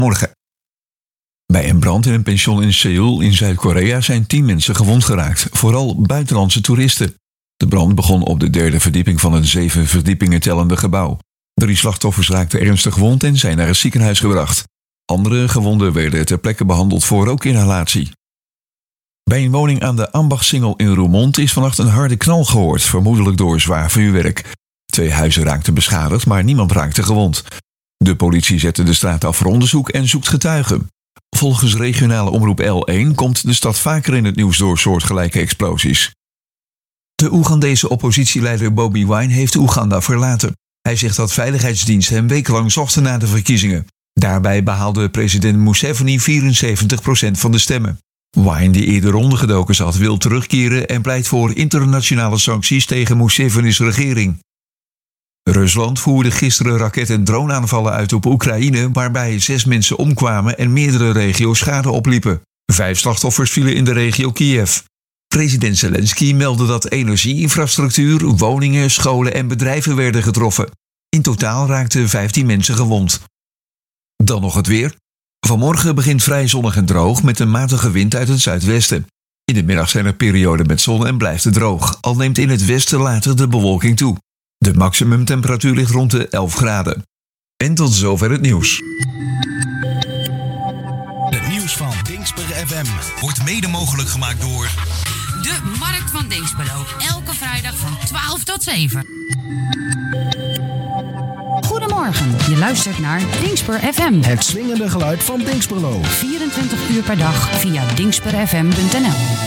Morgen. Bij een brand in een pension in Seoul in Zuid-Korea zijn 10 mensen gewond geraakt, vooral buitenlandse toeristen. De brand begon op de 3e verdieping van een 7 verdiepingen tellende gebouw. 3 slachtoffers raakten ernstig gewond en zijn naar het ziekenhuis gebracht. Andere gewonden werden ter plekke behandeld voor rookinhalatie. Bij een woning aan de Ambachtsingel in Roermond is vannacht een harde knal gehoord, vermoedelijk door zwaar vuurwerk. 2 huizen raakten beschadigd, maar niemand raakte gewond. De politie zette de straat af voor onderzoek en zoekt getuigen. Volgens regionale omroep L1 komt de stad vaker in het nieuws door soortgelijke explosies. De Oegandese oppositieleider Bobi Wine heeft Oeganda verlaten. Hij zegt dat veiligheidsdiensten hem wekenlang zochten na de verkiezingen. Daarbij behaalde president Museveni 74% van de stemmen. Wine, die eerder ondergedoken zat, wil terugkeren en pleit voor internationale sancties tegen Museveni's regering. Rusland voerde gisteren raket- en droneaanvallen uit op Oekraïne, waarbij 6 mensen omkwamen en meerdere regio's schade opliepen. 5 slachtoffers vielen in de regio Kiev. President Zelensky meldde dat energieinfrastructuur, woningen, scholen en bedrijven werden getroffen. In totaal raakten 15 mensen gewond. Dan nog het weer. Vanmorgen begint vrij zonnig en droog met een matige wind uit het zuidwesten. In de middag zijn er perioden met zon en blijft het droog, al neemt in het westen later de bewolking toe. De maximumtemperatuur ligt rond de 11 graden. En tot zover het nieuws. Het nieuws van Dingsper FM wordt mede mogelijk gemaakt door de Markt van Dingsperlo. Elke vrijdag van 12 tot 7. Goedemorgen, je luistert naar Dingsper FM. het swingende geluid van Dingsperlo. 24 uur per dag via dingsperfm.nl.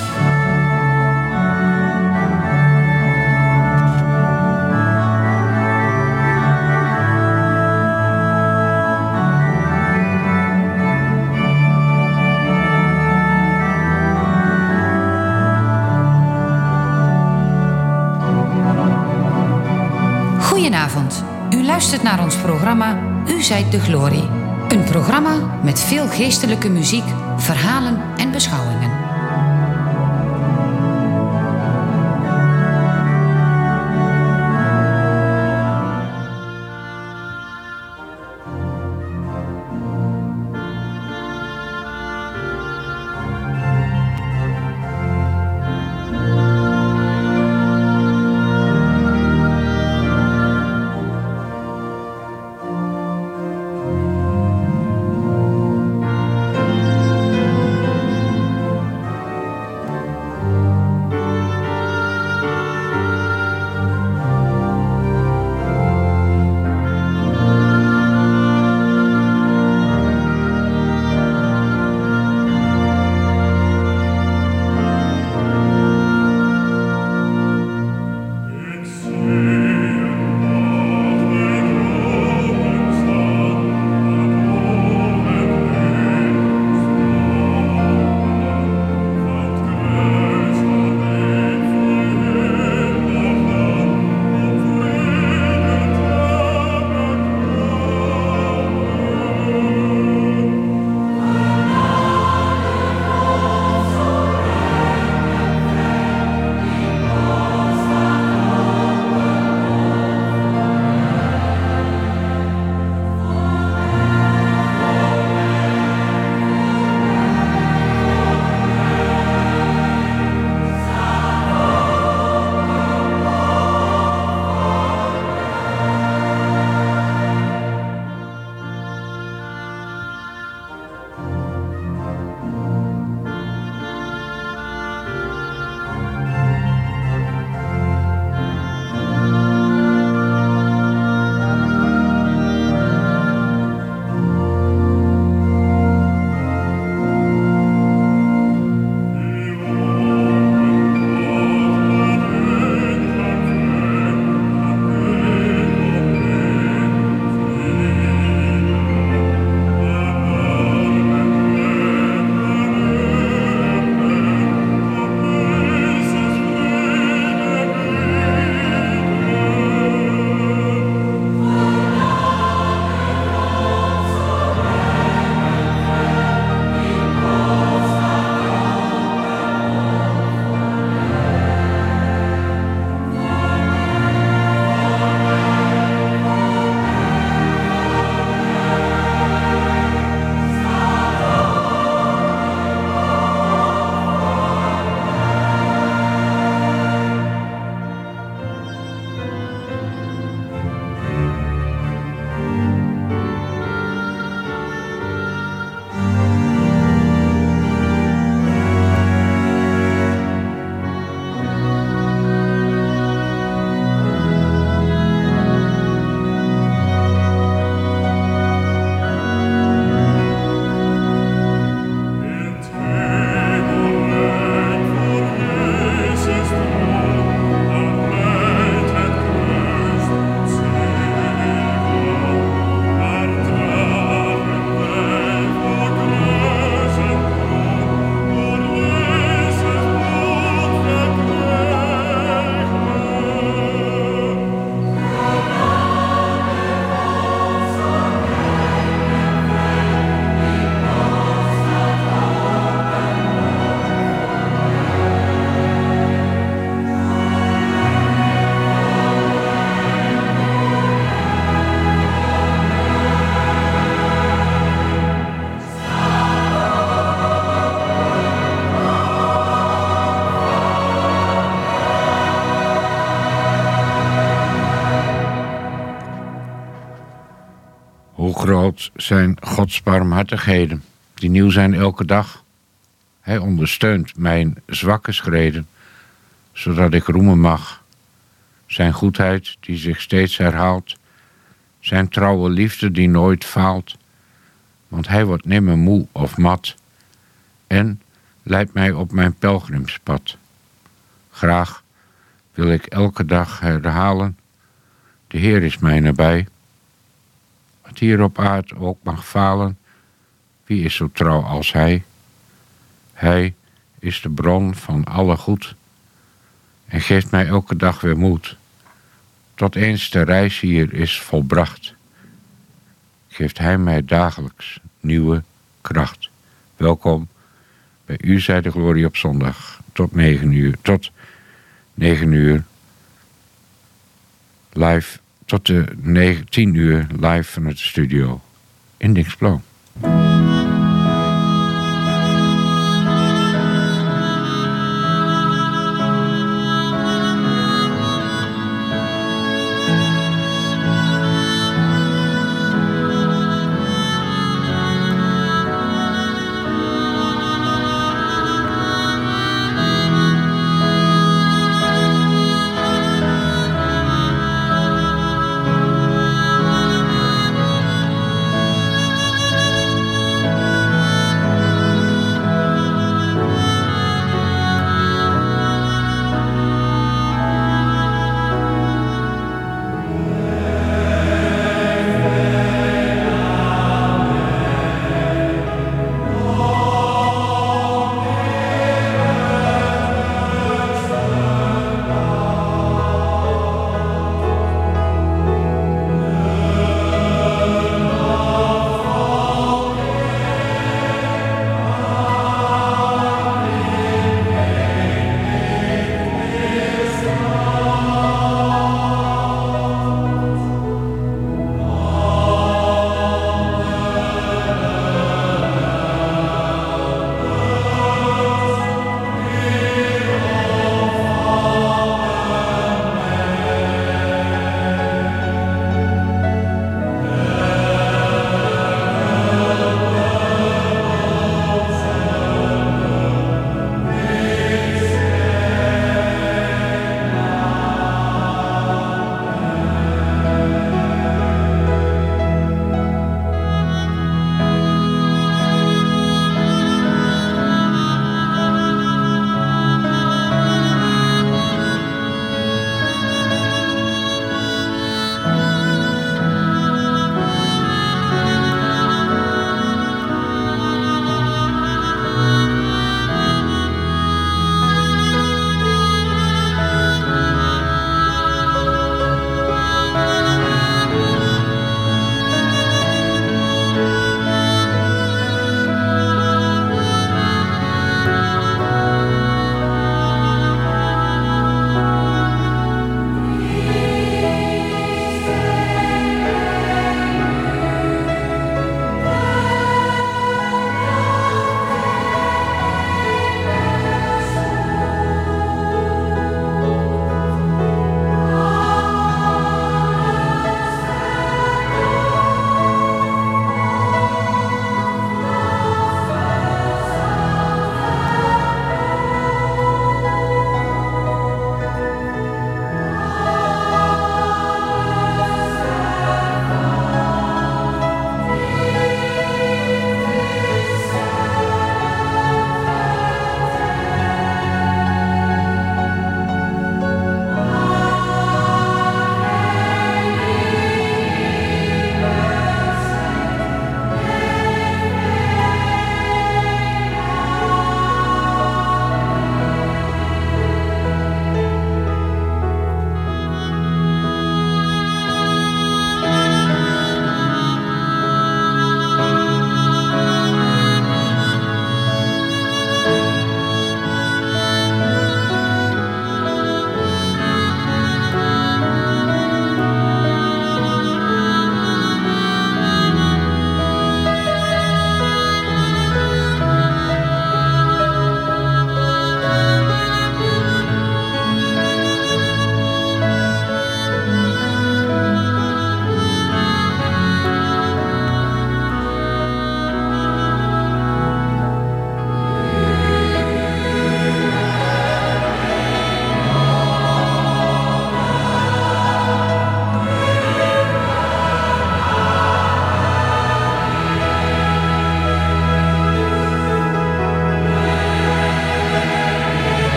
Goedenavond. U luistert naar ons programma U zijt de glorie. Een programma met veel geestelijke muziek, verhalen en beschouwingen. groot zijn Gods barmhartigheden, die nieuw zijn elke dag. Hij ondersteunt mijn zwakke schreden, zodat ik roemen mag. Zijn goedheid die zich steeds herhaalt, zijn trouwe liefde die nooit faalt, want hij wordt nimmer moe of mat en leidt mij op mijn pelgrimspad. Graag wil ik elke dag herhalen, de Heer is mij nabij. Wat hier op aard ook mag falen, wie is zo trouw als Hij? Hij is de bron van alle goed en geeft mij elke dag weer moed. Tot eens de reis hier is volbracht, geeft Hij mij dagelijks nieuwe kracht. Welkom bij U zij de glorie op zondag tot 9 uur live, tot de 10 uur live vanuit de studio in Dinksplo.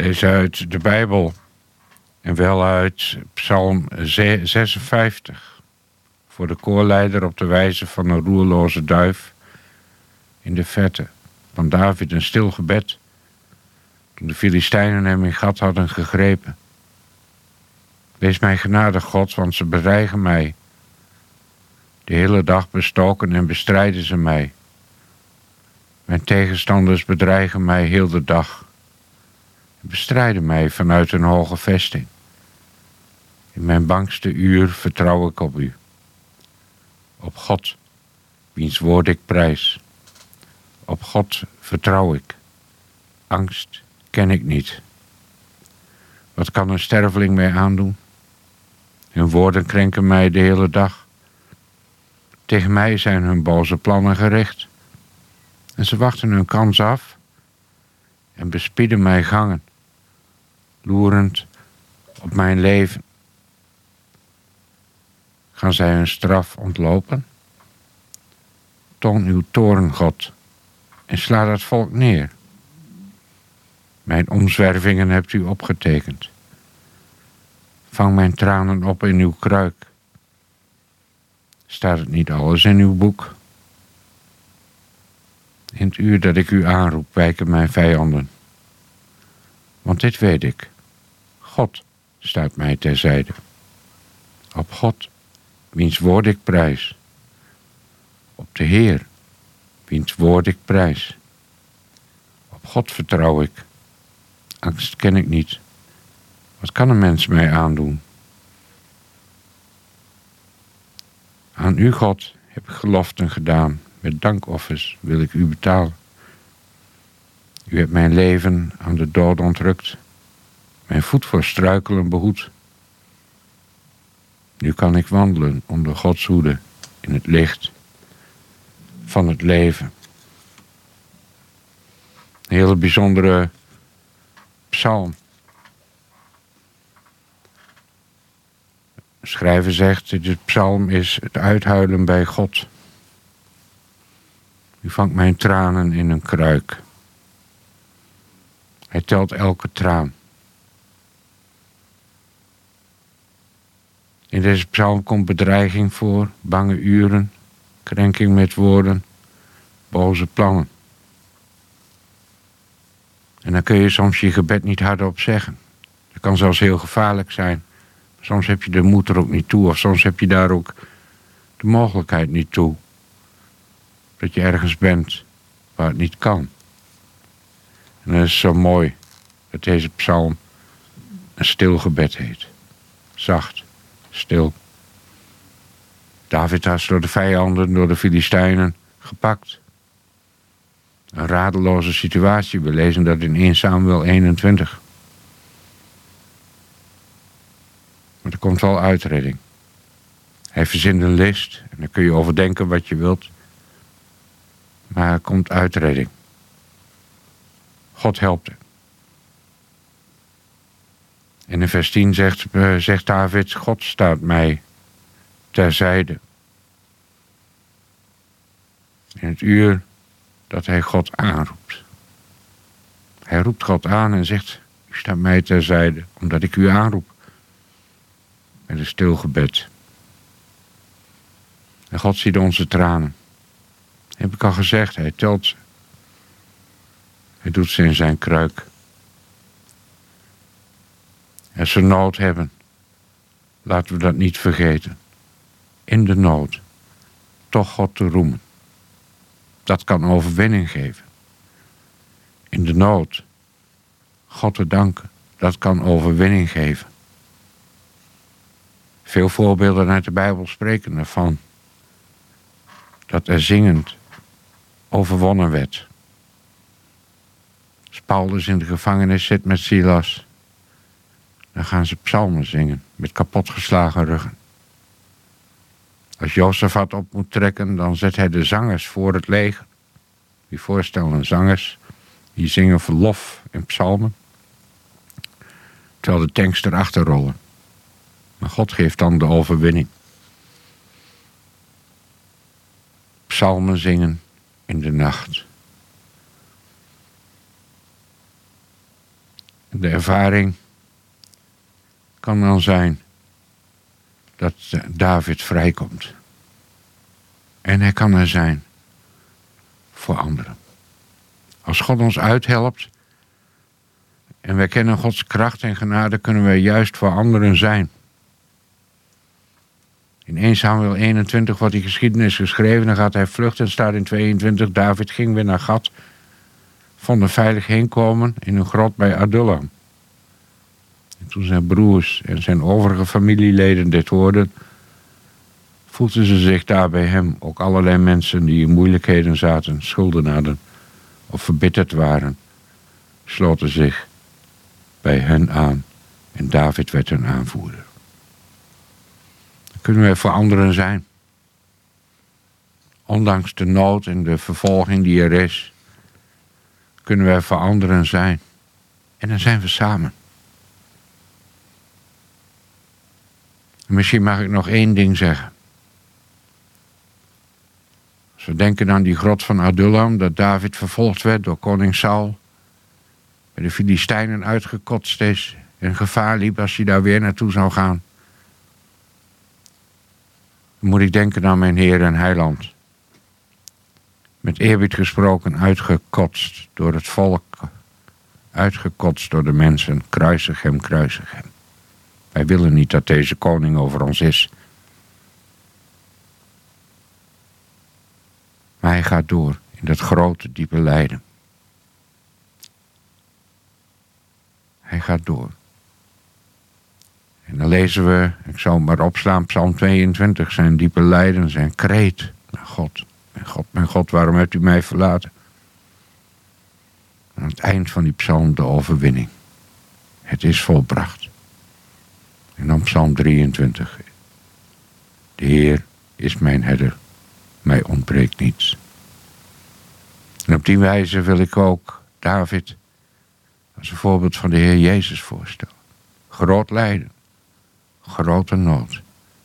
is uit de Bijbel. En wel uit Psalm 56. Voor de koorleider op de wijze van een roerloze duif in de verte. Van David een stil gebed. Toen de Filistijnen hem in gat hadden gegrepen. Wees mij genadig, God, want ze bedreigen mij. De hele dag bestoken en bestrijden ze mij. Mijn tegenstanders bedreigen mij heel de dag. Bestrijden mij vanuit een hoge vesting. In mijn bangste uur vertrouw ik op u. Op God, wiens woord ik prijs. Op God vertrouw ik. Angst ken ik niet. Wat kan een sterveling mij aandoen? Hun woorden krenken mij de hele dag. Tegen mij zijn hun boze plannen gericht. En ze wachten hun kans af en bespieden mijn gangen, loerend op mijn leven. Gaan zij hun straf ontlopen? Toon uw toorn, God, en sla dat volk neer. Mijn omzwervingen hebt u opgetekend. Vang mijn tranen op in uw kruik. Staat het niet alles in uw boek? In het uur dat ik u aanroep, wijken mijn vijanden. Want dit weet ik. God staat mij terzijde. Op God, wiens woord ik prijs. Op de Heer, wiens woord ik prijs. Op God vertrouw ik. Angst ken ik niet. Wat kan een mens mij aandoen? Aan u, God, heb ik geloften gedaan. Met dankoffers wil ik u betalen. U hebt mijn leven aan de dood ontrukt. Mijn voet voor struikelen behoed. Nu kan ik wandelen onder Gods hoede in het licht van het leven. Een hele bijzondere psalm. De schrijver zegt, dit psalm is het uithuilen bij God. U vangt mijn tranen in een kruik. Hij telt elke traan. In deze psalm komt bedreiging voor, bange uren, krenking met woorden, boze plannen. En dan kun je soms je gebed niet hardop zeggen. Dat kan zelfs heel gevaarlijk zijn. Soms heb je de moed er ook niet toe, of soms heb je daar ook de mogelijkheid niet toe. Dat je ergens bent waar het niet kan. En dat is zo mooi dat deze psalm een stil gebed heet. Zacht, stil. David was door de vijanden, door de Filistijnen gepakt. Een radeloze situatie. We lezen dat in 1 Samuel 21. Maar er komt wel uitredding. Hij verzint een list. En daar kun je over denken wat je wilt. Maar er komt uitredding. God helpt hem. En in vers 10 zegt David, God staat mij terzijde. In het uur dat hij God aanroept. Hij roept God aan en zegt, u staat mij terzijde, omdat ik u aanroep. Met een stil gebed. En God ziet onze tranen. Heb ik al gezegd, hij telt ze. Hij doet ze in zijn kruik. Als we nood hebben, laten we dat niet vergeten. In de nood, toch God te roemen. Dat kan overwinning geven. In de nood, God te danken. Dat kan overwinning geven. Veel voorbeelden uit de Bijbel spreken ervan. Dat er zingend overwonnen werd. Als Paulus in de gevangenis zit met Silas, dan gaan ze psalmen zingen met kapotgeslagen ruggen. Als Jozefat op moet trekken, dan zet hij de zangers voor het leger. Je voorstellen zangers, die zingen verlof in psalmen, terwijl de tanks erachter rollen. Maar God geeft dan de overwinning. Psalmen zingen in de nacht. De ervaring kan dan zijn dat David vrijkomt. En hij kan er zijn voor anderen. Als God ons uithelpt en wij kennen Gods kracht en genade, kunnen wij juist voor anderen zijn. In 1 Samuel 21 wordt die geschiedenis geschreven. Dan gaat hij vluchten. En staat in 22. David ging weer naar Gad. Vond er veilig heenkomen in een grot bij Adullam. En toen zijn broers en zijn overige familieleden dit hoorden, voelden ze zich daar bij hem. Ook allerlei mensen die in moeilijkheden zaten, schulden hadden of verbitterd waren, sloten zich bij hen aan. En David werd hun aanvoerder. Kunnen wij voor anderen zijn. Ondanks de nood en de vervolging die er is, kunnen wij voor anderen zijn. En dan zijn we samen. En misschien mag ik nog 1 ding zeggen. Als we denken aan die grot van Adullam, dat David vervolgd werd door koning Saul, bij de Filistijnen uitgekotst is en gevaar liep als hij daar weer naartoe zou gaan, dan moet ik denken aan mijn Heer en Heiland. Met eerbied gesproken, uitgekotst door het volk, uitgekotst door de mensen. Kruisig hem, kruisig hem. Wij willen niet dat deze koning over ons is. Maar hij gaat door in dat grote, diepe lijden. Hij gaat door. En dan lezen we, ik zal maar opslaan, Psalm 22, zijn diepe lijden, zijn kreet. Mijn God, mijn God, mijn God, waarom hebt u mij verlaten? Aan het eind van die psalm de overwinning. Het is volbracht. En dan Psalm 23. De Heer is mijn herder, mij ontbreekt niets. En op die wijze wil ik ook David als een voorbeeld van de Heer Jezus voorstellen. Groot lijden, grote nood.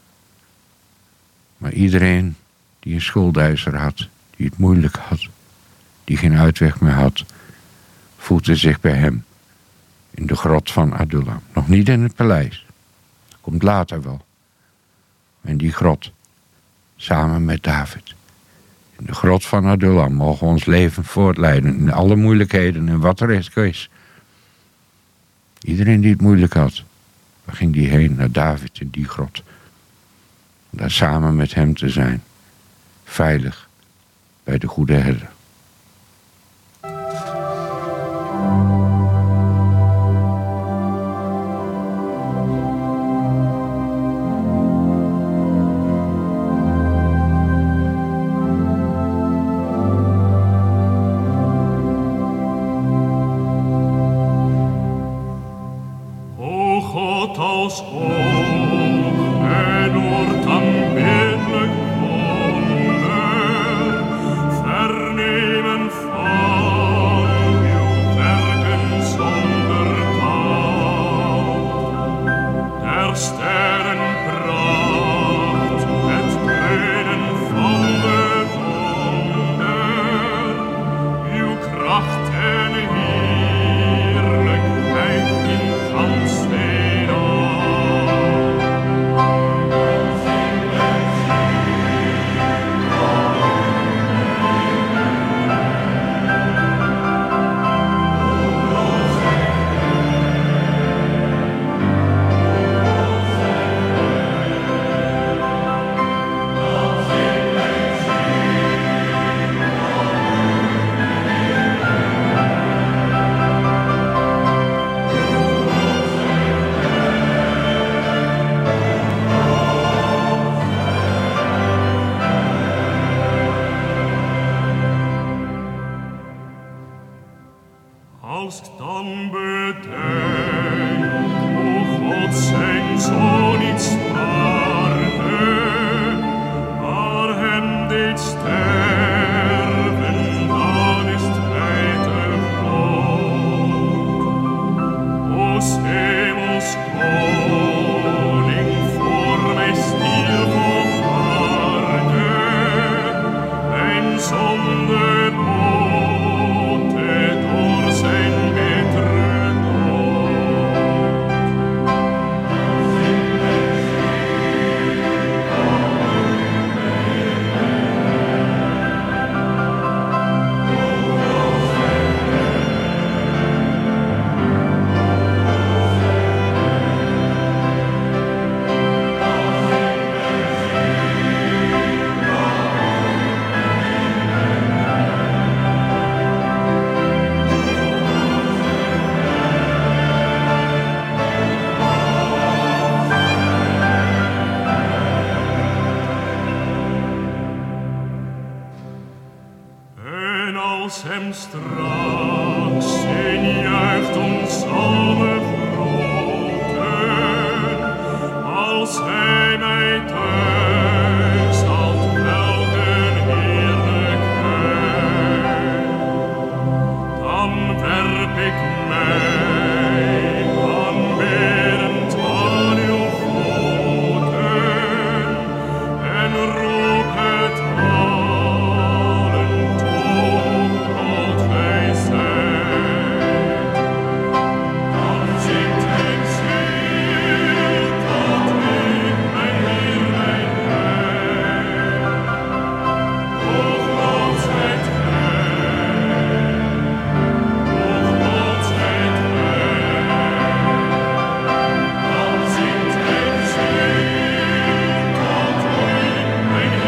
Maar iedereen die een schuldeiser had, die het moeilijk had, die geen uitweg meer had, voegde zich bij hem in de grot van Adullam. Nog niet in het paleis, dat komt later wel. Maar in die grot, samen met David. In de grot van Adullam mogen we ons leven voortleiden in alle moeilijkheden en wat er is. Iedereen die het moeilijk had, waar ging die heen? Naar David in die grot. Om daar samen met hem te zijn. Veilig bij de goede herder. Verne als hem straks in juicht ons zal begroeten, als hij mij thuis haalt, welk een heerlijkheid. Dan werp ik mij aanbidend aan uw voeten en roep het allen toe, God wij zijn. Dan zingt mijn ziel tot in mijn Heer, mijn Heil. O God zijt Gij, o God zijt Gij. Dan zingt mijn ziel tot in mijn Heer, mijn Heil.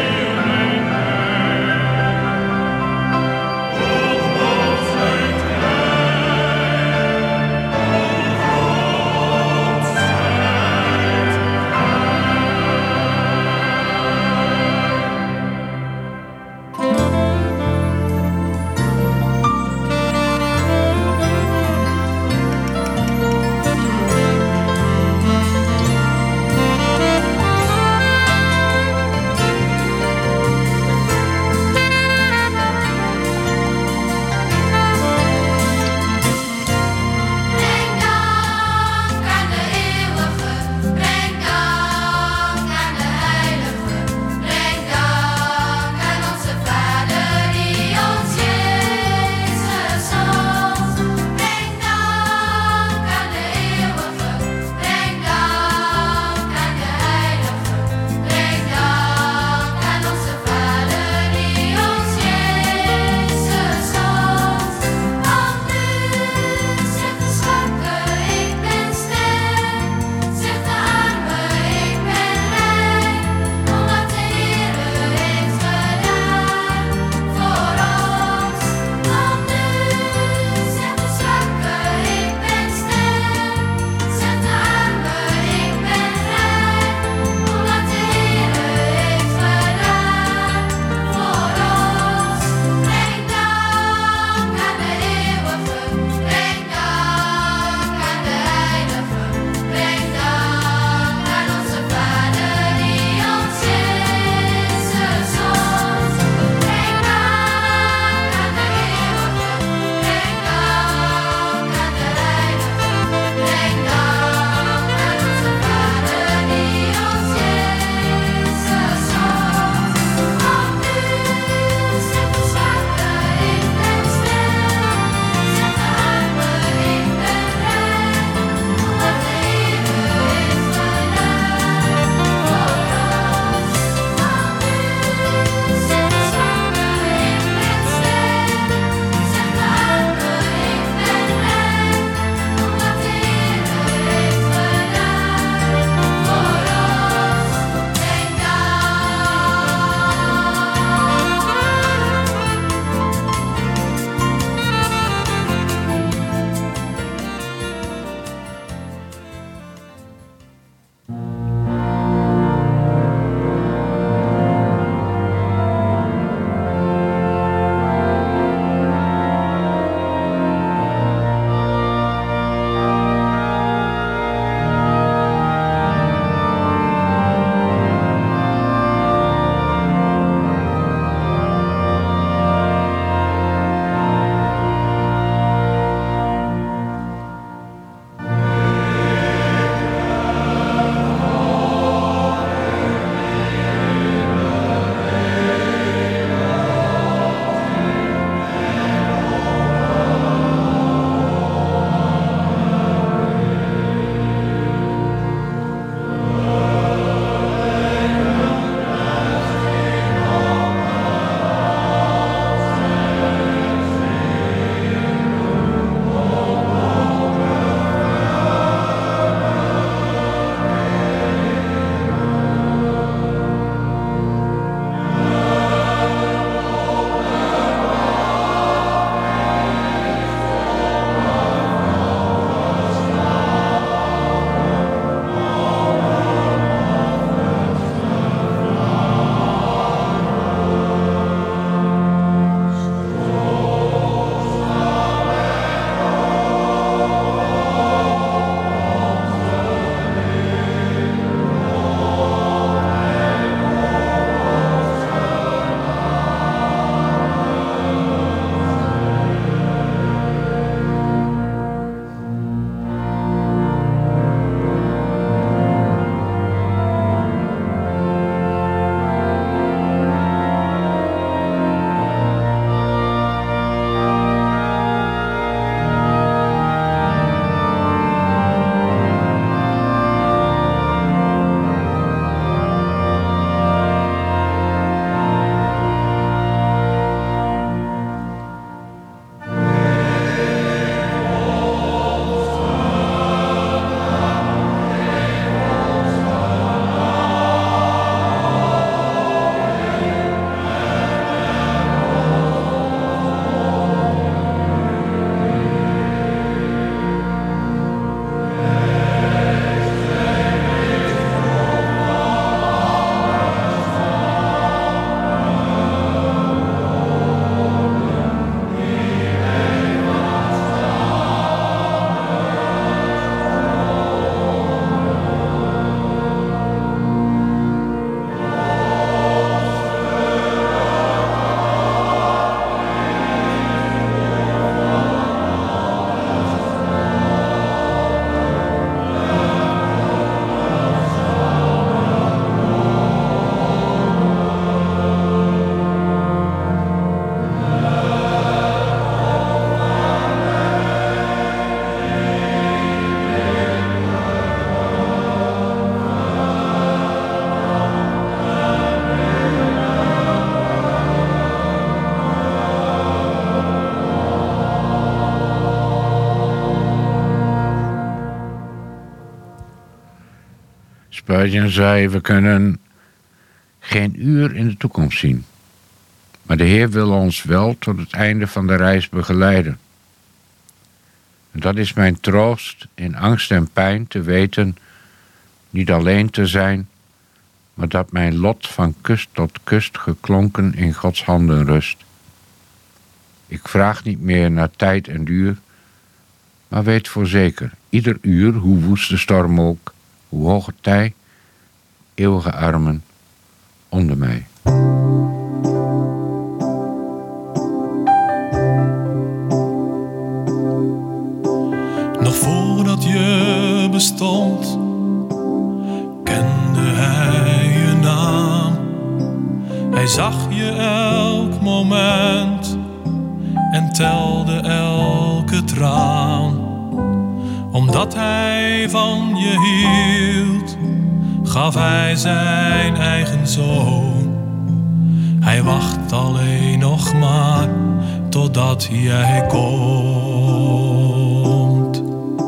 Spurgeon zei, we kunnen geen uur in de toekomst zien. Maar de Heer wil ons wel tot het einde van de reis begeleiden. En dat is mijn troost in angst en pijn te weten niet alleen te zijn, maar dat mijn lot van kust tot kust geklonken in Gods handen rust. Ik vraag niet meer naar tijd en duur, maar weet voorzeker, ieder uur, hoe woest de storm ook, hoe hoog het tij, eeuwige armen onder mij. Nog voordat je bestond, kende hij je naam. Hij zag je elk moment en telde elke traan. Omdat hij van je hield, gaf hij zijn eigen zoon. Hij wacht alleen nog maar totdat jij komt.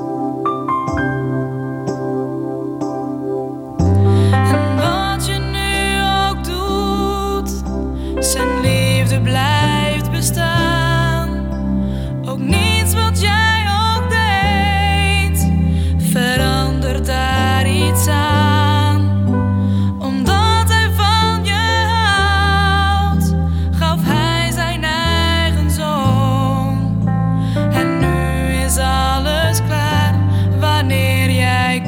En wat je nu ook doet, zijn liefde blijft bestaan. Ook niets wat jij ook deed, verandert daar iets aan. Omdat hij van je houdt, gaf hij zijn eigen zoon. En nu is alles klaar wanneer jij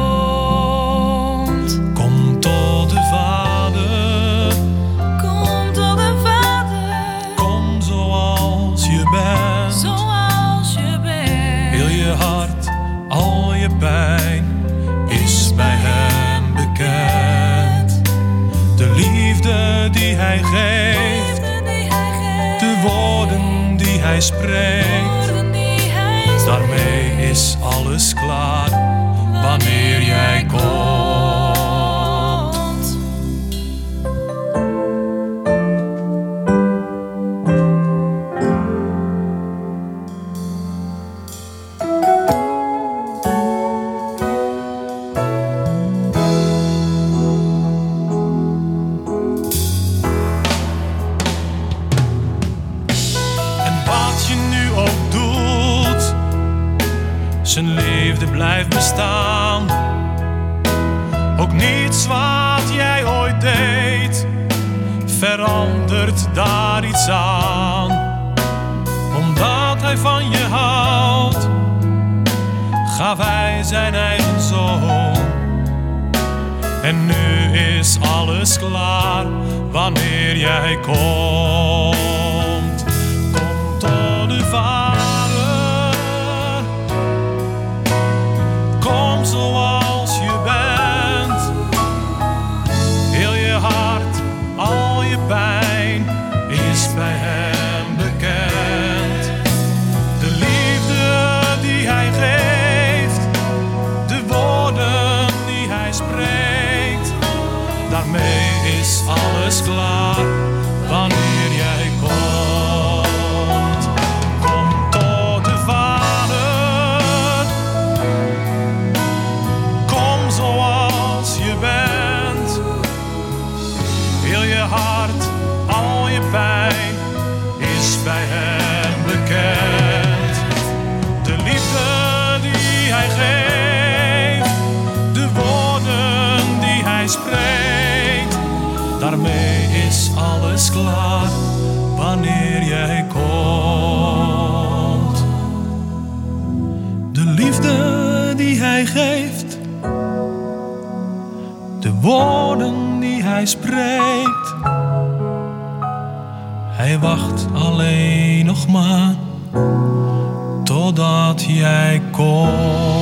komt. Kom tot de Vader, Kom tot de Vader, kom zoals je bent. zoals je bent. Heel je hart, al je pijn is bij hem bekend. De liefde die hij geeft, Liefde die hij geeft, de woorden die hij spreekt. woorden die hij spreekt. Daarmee is alles klaar wanneer jij komt. En wat je nu ook doet, zijn liefde blijft bestaan. Ook niets wat jij ooit deed, verandert daar iets aan. Omdat hij van je houdt, gaf hij zijn eigen zoon. En nu is alles klaar wanneer jij komt. Kom tot de Vader, kom zoals je bent. Heel je hart, al je pijn is bij hem bekend. De liefde die hij geeft, de woorden die hij spreekt. Daarmee is alles klaar wanneer jij komt. Kom tot de Vader, kom zoals je bent. Heel je hart, al je pijn is bij hem bekend. De liefde die hij geeft, de woorden die hij spreekt. Daarmee is alles klaar wanneer jij komt. De liefde die hij geeft, de woorden die hij spreekt. Hij wacht alleen nog maar totdat jij komt.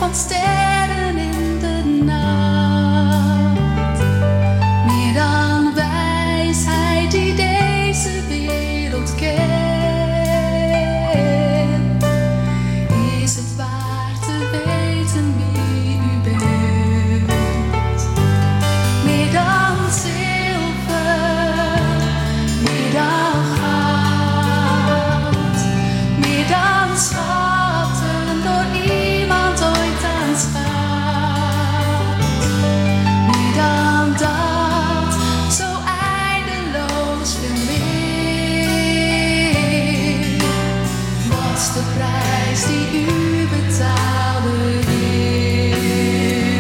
van sterren in de nacht. Meer dan wijsheid die deze wereld kent. Is het waar te weten wie u bent. Meer dan zilver, meer dan goud, meer dan schatten door iemand ooit aanschouwd. Meer dan dat, zo eindeloos veel meer. Was de prijs die u betaalde, Heer.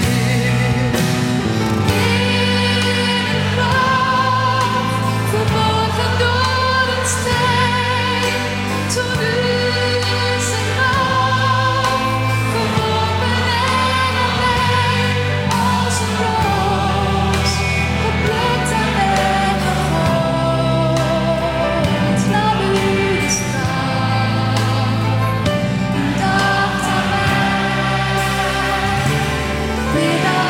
In een graf, verborgen door een steen, toen u zich gaf, verworpen en alleen, als een roos, geplukt en weggegooid, nam u de straf en dacht aan mij, meer dan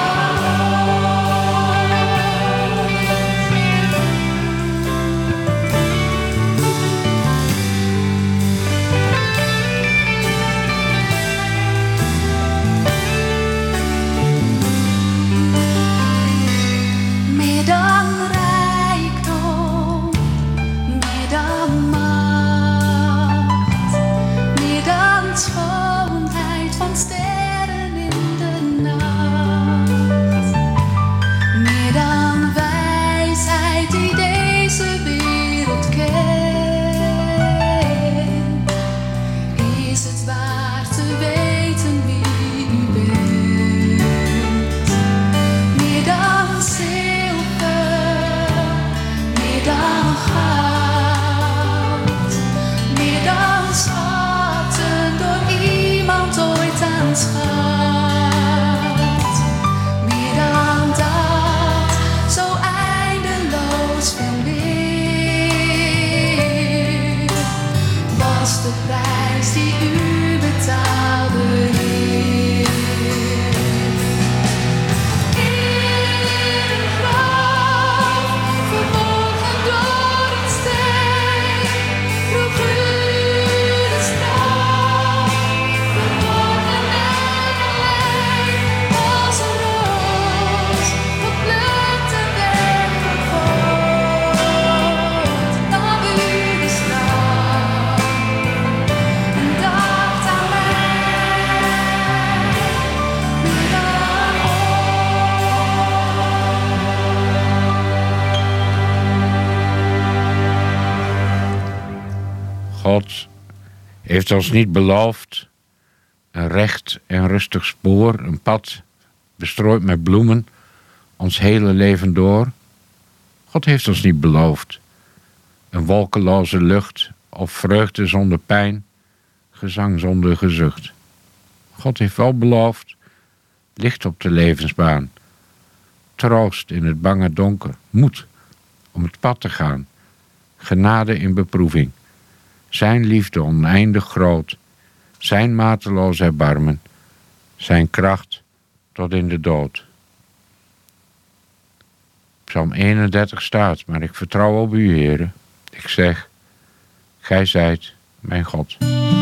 meer dan rijkdom, meer dan macht, meer dan schoonheid van sterren in de nacht, meer dan wijsheid die deze wereld kent. Is het waar te weten wie u bent. Meer dan zilver, meer dan goud, meer dan schatten door iemand ooit aanschouwd. Meer dan dat, zo eindeloos veel meer. Was de prijs die u betaalde, Heer. In een graf, verborgen door een steen, droeg u de straf, verborgen en alleen, als een roos, geplukt en weggegooid, nam u de straf en dacht aan mij, meer dan God heeft ons niet beloofd een recht en rustig spoor, een pad bestrooid met bloemen, ons hele leven door. God heeft ons niet beloofd een wolkeloze lucht of vreugde zonder pijn, gezang zonder gezucht. God heeft wel beloofd licht op de levensbaan, troost in het bange donker, moed om het pad te gaan, genade in beproeving, zijn liefde oneindig groot, zijn mateloos erbarmen, zijn kracht tot in de dood. Psalm 31 staat, maar ik vertrouw op u, Heere. Ik zeg, gij zijt mijn God.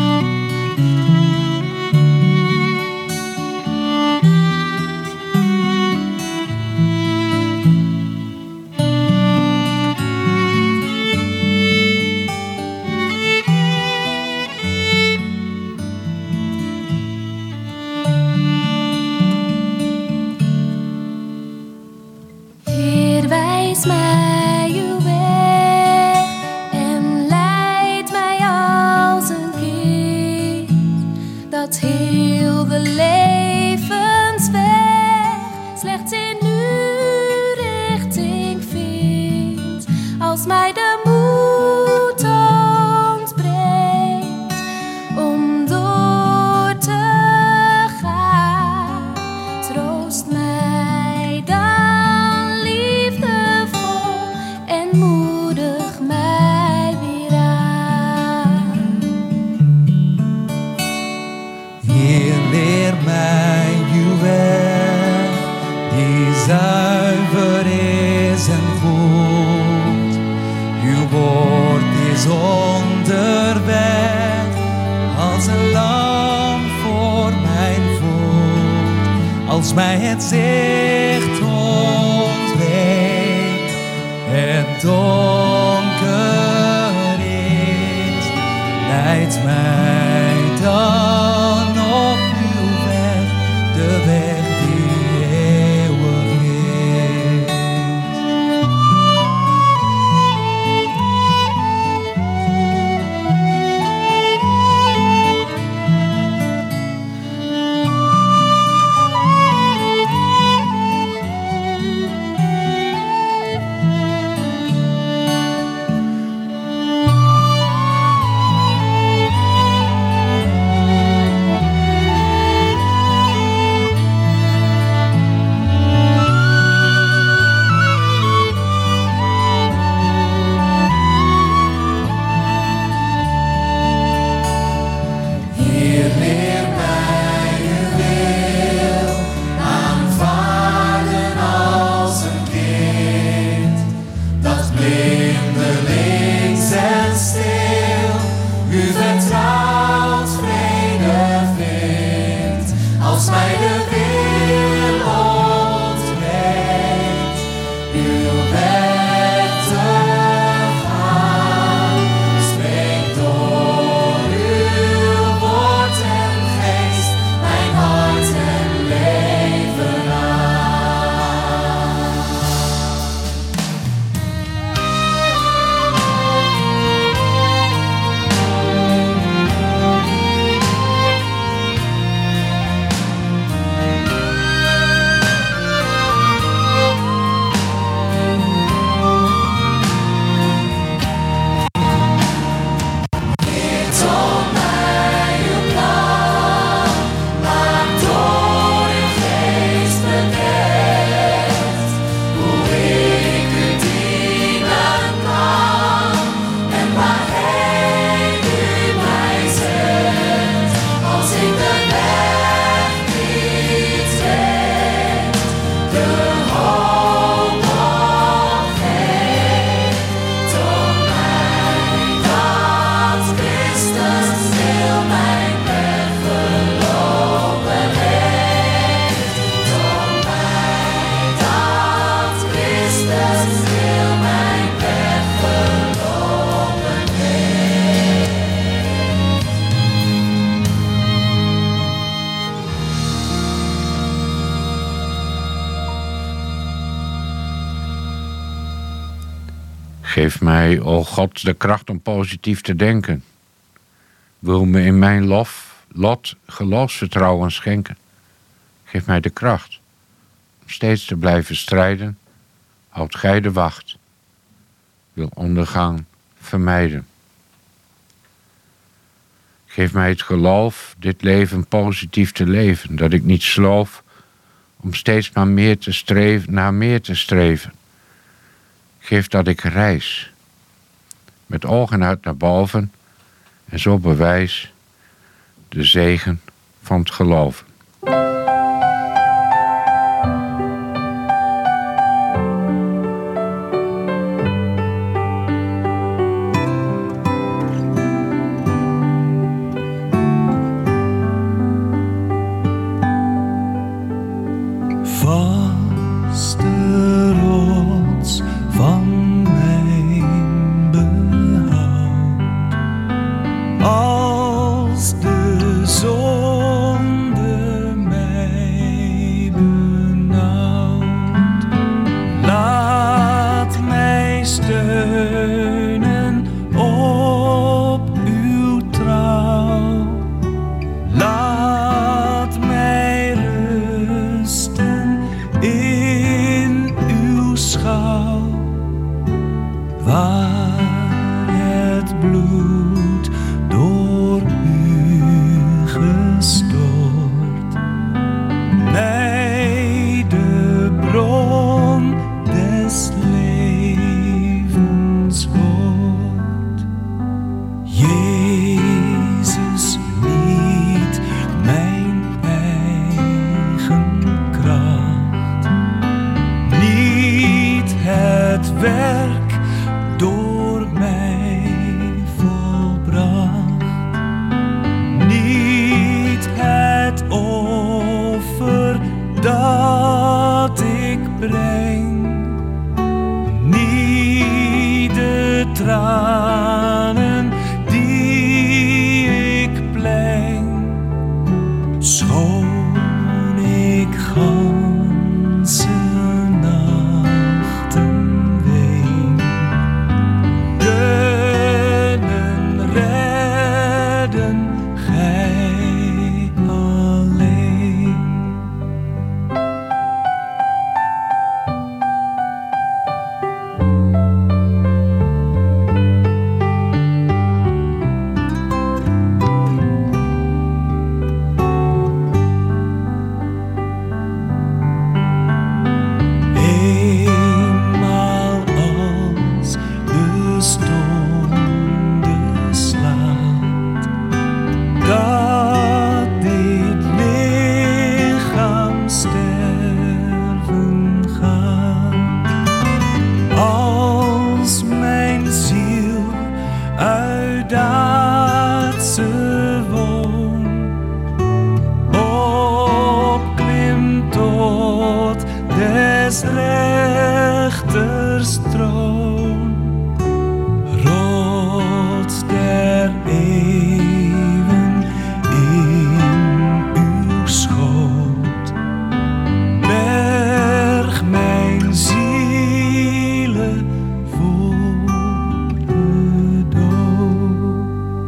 Heer, wijs mij uw weg en leid mij als een kind, dat heel de levensweg slechts in uw richting vindt. Als mij de moed ontbreekt om door te gaan, troost mij dan liefdevol en moedig mij weer aan. Heer, leer mij onderweg als een lam voor mijn voet. Als mij het zicht ontbreekt, het donker is, leidt mij dan op uw weg, de weg die eeuwig is. Geef mij, o God, de kracht om positief te denken. Wil me in mijn lot geloofsvertrouwen schenken. Geef mij de kracht om steeds te blijven strijden. Houd gij de wacht. Wil ondergang vermijden. Geef mij het geloof dit leven positief te leven. Dat ik niet sloof om steeds maar naar meer te streven. Geef dat ik reis, met ogen uit naar boven, en zo bewijs de zegen van het geloven. Vaste rots van mijn behoud, als de zonde breng niet de tranen die ik pleng, schoon ik ganse nachten ween, kunnen redden gij alleen. Eenmaal als de stonde slaat, dat dit lichaam sterven gaat, als mijn ziel uit aardse woon opklimt tot des rechters troon, rots der eeuwen in uw schoot, berg mijn ziele voor de dood.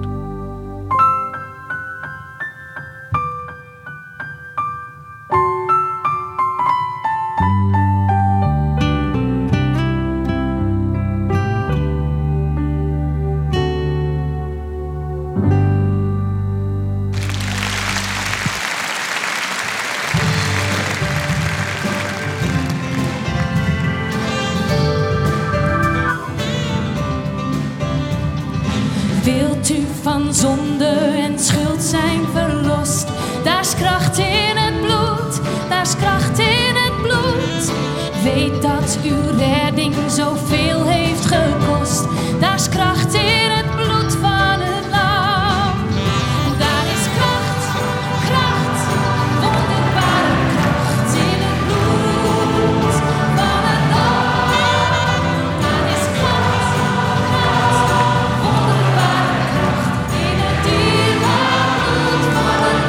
Wilt u van zonde en schuld zijn verlost? Daar is kracht in het bloed, daar is kracht in het bloed. Weet dat uw redding zoveel heeft gekost. Daar is kracht in het bloed van het lam. En daar is kracht, kracht, wonderbare kracht in het bloed van het lam. Daar is kracht, kracht, wonderbare kracht in het dierbare bloed van het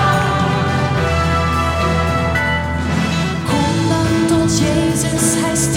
lam. Kom dan tot Jezus, hij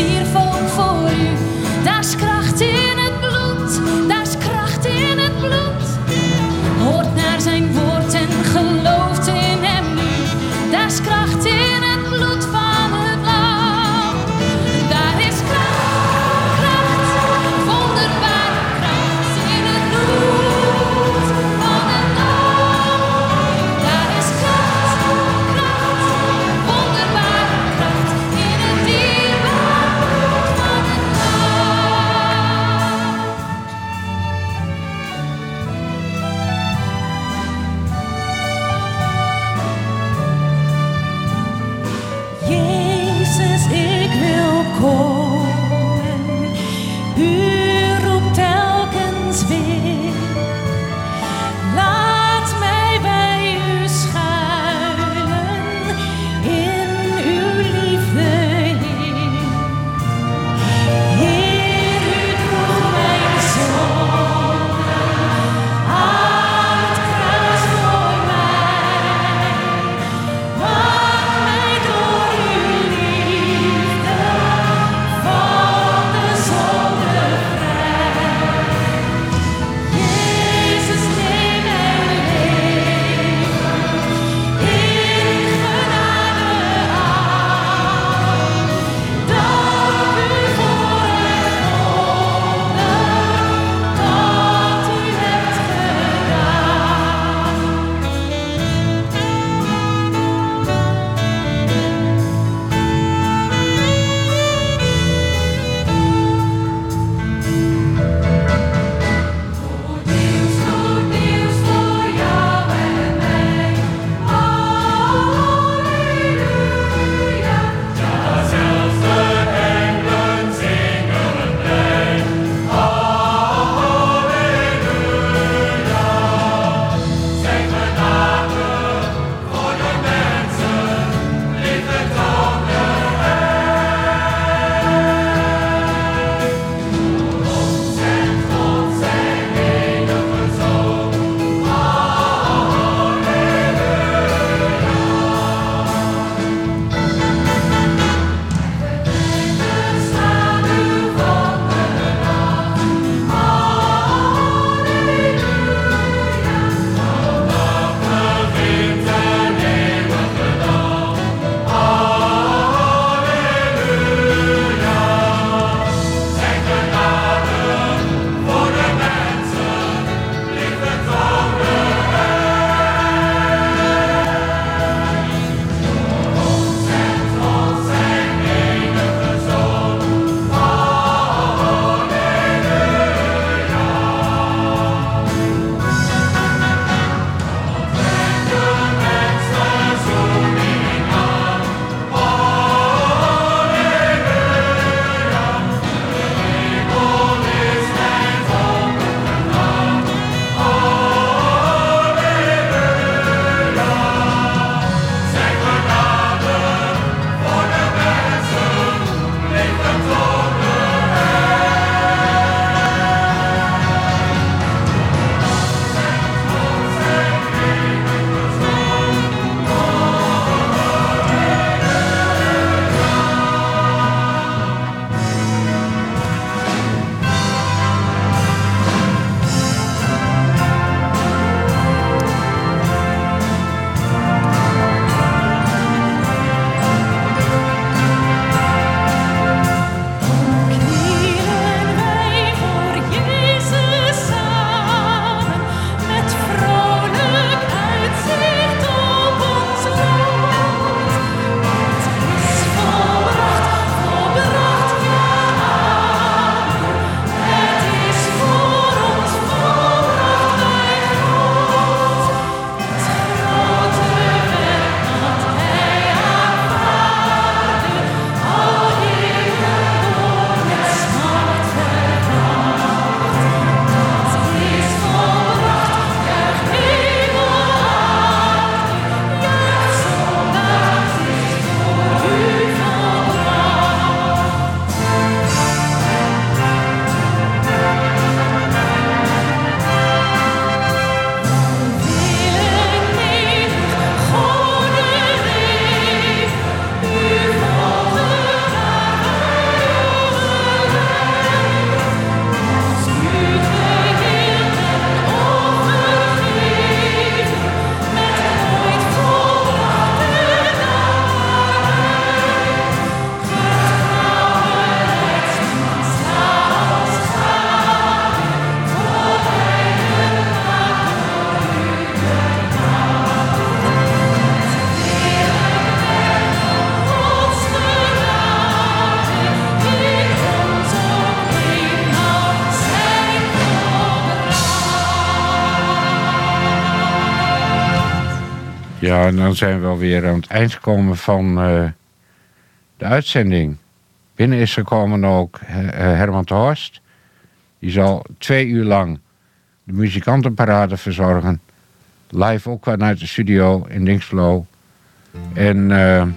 Ja, en dan zijn we alweer aan het eind gekomen van de uitzending. Binnen is gekomen ook Herman te Horst. Die zal 2 uur lang de muzikantenparade verzorgen. Live ook vanuit de studio in Dinxperlo. En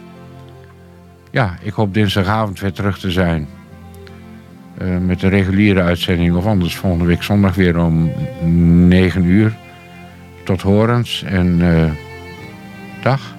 ik hoop dinsdagavond weer terug te zijn. Met de reguliere uitzending. Of anders volgende week zondag weer om 9 uur. Tot horens en dag.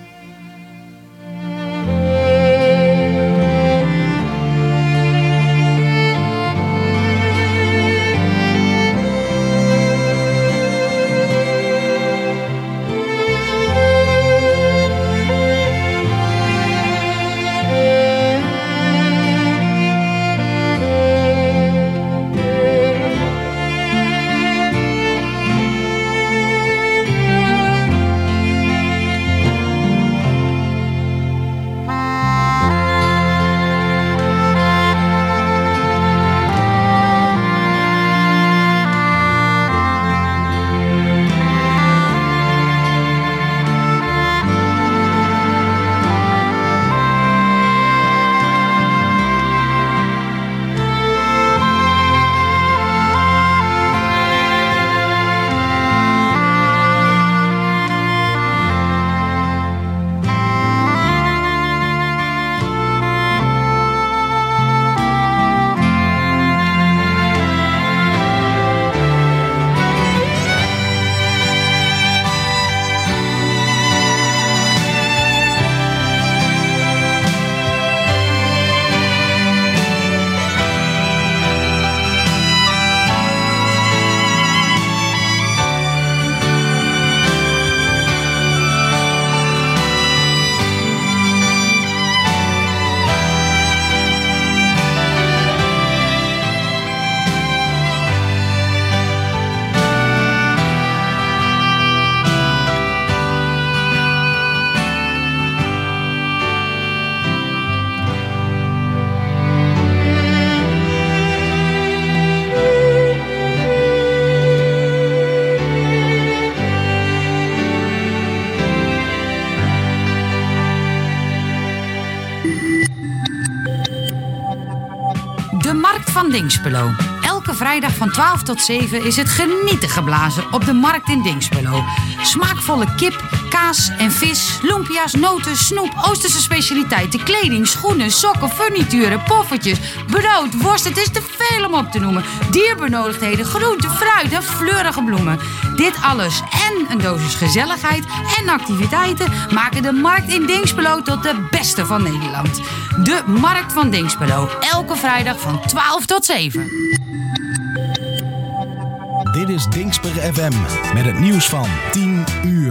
Dinxperlo. Elke vrijdag van 12 tot 7 is het genieten geblazen op de markt in Dinxperlo. Smaakvolle kip, kaas en vis, lumpia's, noten, snoep, Oosterse specialiteiten, kleding, schoenen, sokken, furnituren, poffertjes, brood, worst. Het is te veel om op te noemen. Dierbenodigdheden, groente, fruit en fleurige bloemen. Dit alles en een dosis gezelligheid en activiteiten maken de markt in Dinxperlo tot de beste van Nederland. De Markt van Dinxperlo. Elke vrijdag van 12 tot 7. Dit is Dinxper FM met het nieuws van 10 uur.